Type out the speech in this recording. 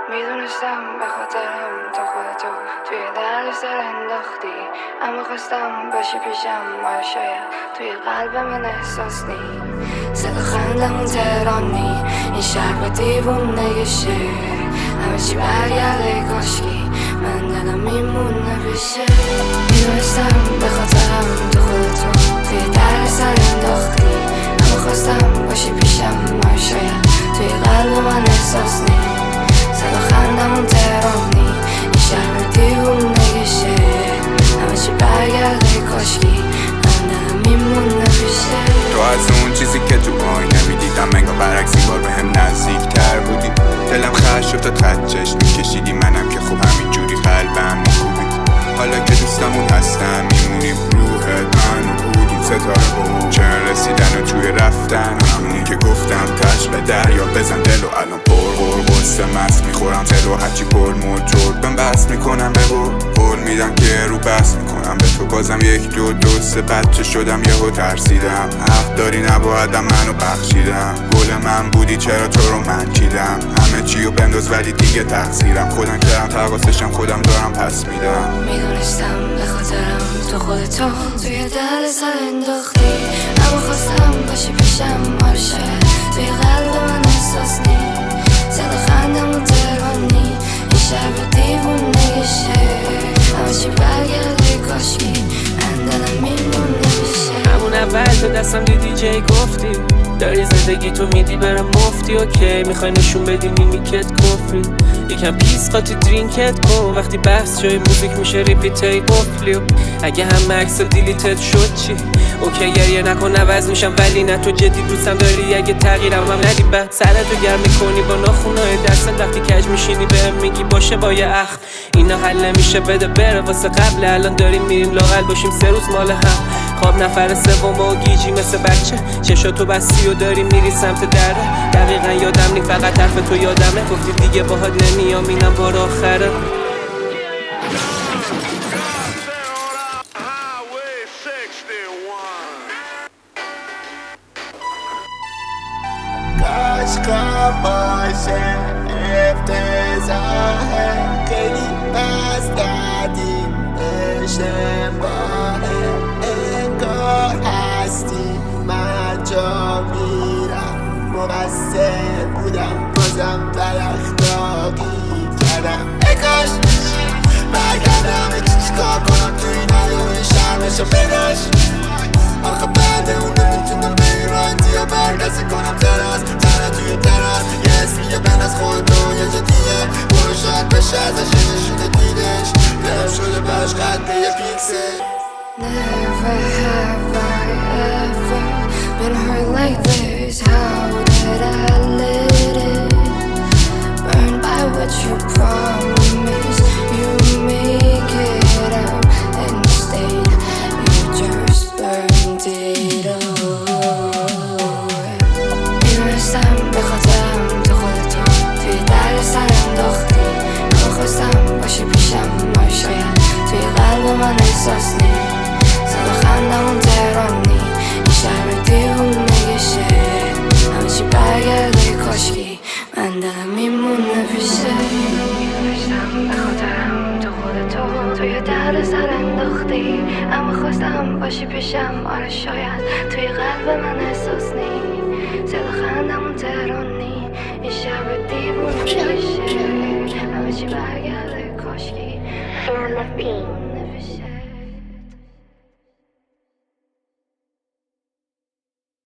میدونستم به خاطرم تو خودتو توی درد سر انداختی، اما خواستم باشی پیشم، ما شاید توی قلب من احساس نی. صدا خندمون تهرانی، این شهر با دیوونه شه، همه چی برگرده کاشکی من دلم میمونه پیشه. میدونستم به خاطرم تو خودتو توی درد سر انداختی، اما خواستم باشی پیشم، ما شاید توی قلب من احساس نی. صدا خندمون تهرانی، این شهر دیوونه شه، همه چی برگرده کاشکی من دلم میمونه پیشه. تو از اون چیزی که تو آینه میدیدم انگار برعکسی بار بهم نزدیک تر بودی. دلم خش شد تا خط چشم میکشیدی، منم که خوب همینجوری قلبم میکوبید. حالا که دوستمون هستم میمونیم روحت من و بودیم ستاره با اون چرا رسیدن و توی رفتن، همونی که گفتم تش به دریا بزن دل و الان پر قصه مست میخورم تل و هرچی پر موتور بهم بس میکنم به قول میدم که رو بس میکنم به تو بازم یک دو سه بچه شدم یهو ترسیدم. حق داری نبایدم منو بخشیدم، گل من بودی چرا تو رو من چیدم. همه چیو بنداز ولی دیگه تقصیرم، خودم کردم تقاصشم خودم دارم پس میدم. میدونستم به خاطرم تو خودتو توی درد سر انداختی، اما خواستم باشی پیشم، ما شاید توی قلب من احساس نی. صدا خندمون تهرانی، این شهر به دیوونه شه، همه چی برگرده کاشکی من دلم میمونه میشه. همون اول تو دستم دیدی جی گفتی داری زندگی تو میدی برم مفتی. اوکی میخوای نشون بدی میمیکت کفری، یکم پیس قاطی درینکت کن. وقتی بحث جای موزیک میشه ریپیتی قفلی، اگه هم مکس دیلیتت شد چی؟ اوکی گریه نکن عوض میشم ولی نه تو جدی دوستم داری، اگه تغییرم هم ندی بعد سرتو گرم میکنی با ناخونای دستت. وقتی کج میشینی بهم میگی باشه با یه اخ، اینا حل نمیشه بده بره واسه قبل. الان داریم میریم لاقل باشیم 3 روز مال هم، خواب نفر سوم و گیجی مثل بچه، چشاتو بستی و داری میری سمت دره. دقیقا یادم نی فقط حرف تو یادمه، گفتی دیگه باهات نمیام اینم بار آخره. عشقم باشه افتضاحه، خیلی بس کردیم اشتباهه، انگار هستی من جا میرم، مقصر بودم بازم در اخلاقی کردم. ای کاش برگردم چیکار کنم تو این حیوی شرمشو بداش، آخه بعد اون نمیتونم بیرانتی یا برگزه کنم تراس توی تراس. یه اسمی یه بند از خود رو یه جا دیگه برو شاید بشه ازش یه نشونه دیدش، دلم شده براش قد یه پیکسل. Never have I ever been hurt like this. How did I let it burn by what you promised? You make it out instead you just burned it all. میدونستم به خاطرم تو خودتو توی درد سر انداختی، اما خواستم باشی پیشم، ما شاید توی قلب من احساس نی. صدا خندمون تهرانی، این شهر دیوونه شه، همه چی برگرده کاشکی من دلم میمونه پیشه. میدونستم به خاطرم تو خودتو توی درد سر انداختی، اما خواستم باشی پیشم، آره شاید توی قلب من احساس نی. صدا خندمون تهرانی، این شهر دیوونه شه، همه چی برگرده کاشکی من دلم میمونه پیشه.